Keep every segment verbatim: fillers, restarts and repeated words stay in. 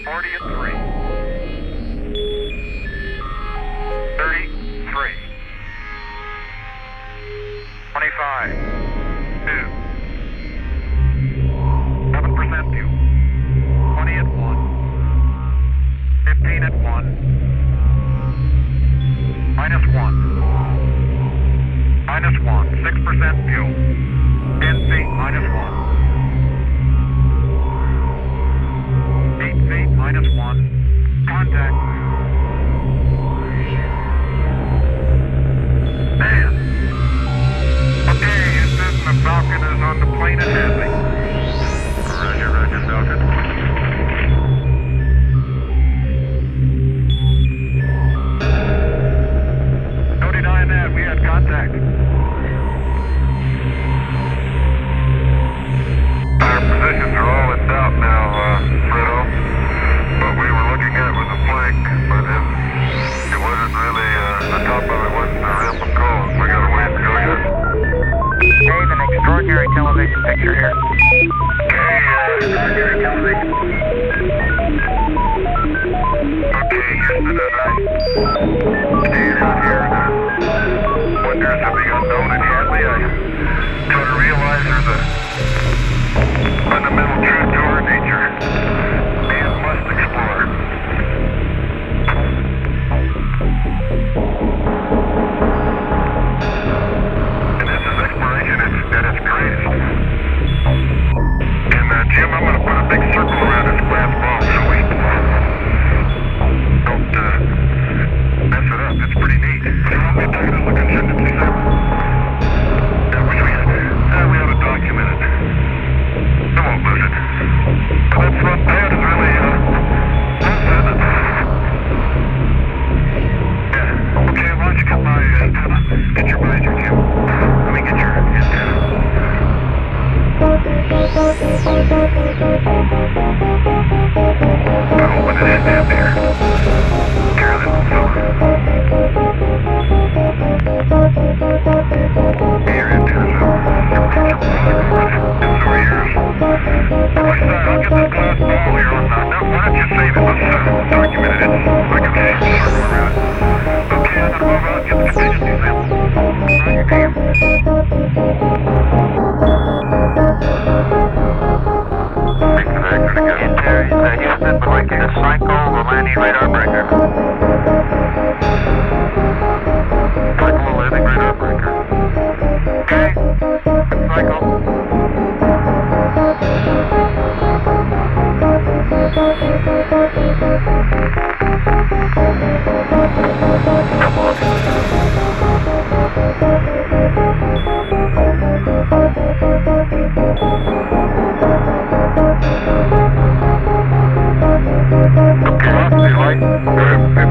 forty at three. thirty-three. twenty-five. two. seven percent fuel. twenty at one. fifteen at one. Minus one. Minus one. six percent fuel. ten feet minus one. eight feet minus one. Contact. Man. Okay, Houston, the Falcon is on the plane and handling. Roger, roger, Falcon. No denying that, we had contact. Our positions are all in doubt now, uh, Fredo. What we were looking at was a flank, but it, it wasn't really, uh, the top of it wasn't a ramp of calls. We got a ways to go yet. Dave, an extraordinary television picture here. Okay, uh, extraordinary television. Okay, Houston, as I stand out here in the wonders of the unknown in Hadley, I try to realize there's a fundamental truth to our nature. Man must explore. And this is exploration at, at its greatest. And uh, Jim, I'm going to put a big circle around this glass ball so we don't uh, mess it up. It's pretty neat. Do you want me to take it as a contingency sample? Yeah, wish we had. Uh, we ought to document it. I won't lose it. That front pad is really, uh, that's it. Yeah. Okay, why don't you get my antenna? Get your visor, Jim. Let me get your antenna. I'm hoping it isn't in there. Carolyn, so. Hey, your antenna's up. Your picture was forward. And so are yours. Let's, uh, I'll get this glass ball here on, uh, no, why don't you save it? Let's, uh, document it. It's like a circle around it. Okay, I'm gonna move out and get the contingency sample. Right, Dave. Thanks for the extra again. Interior, uh, Houston would like you to cycle the landing radar breaker. Cycle the landing radar breaker. Okay, cycle. Come on. Okay, velocity light. Good.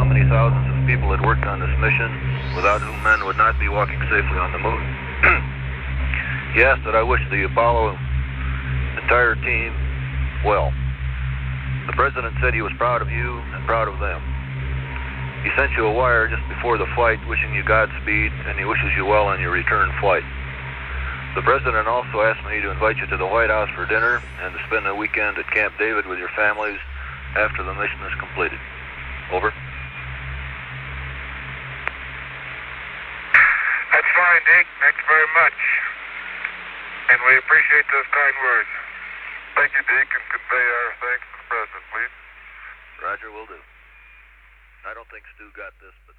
how many thousands of people had worked on this mission, without whom men would not be walking safely on the moon. He asked that I wish the Apollo entire team well. The President said he was proud of you and proud of them. He sent you a wire just before the flight wishing you Godspeed, and he wishes you well on your return flight. The President also asked me to invite you to the White House for dinner and to spend a weekend at Camp David with your families after the mission is completed. Over. That's fine, Dick. Thank you very much. And we appreciate those kind words. Thank you, Dick, and convey our thanks to the President, please. Roger, will do. I don't think Stu got this, but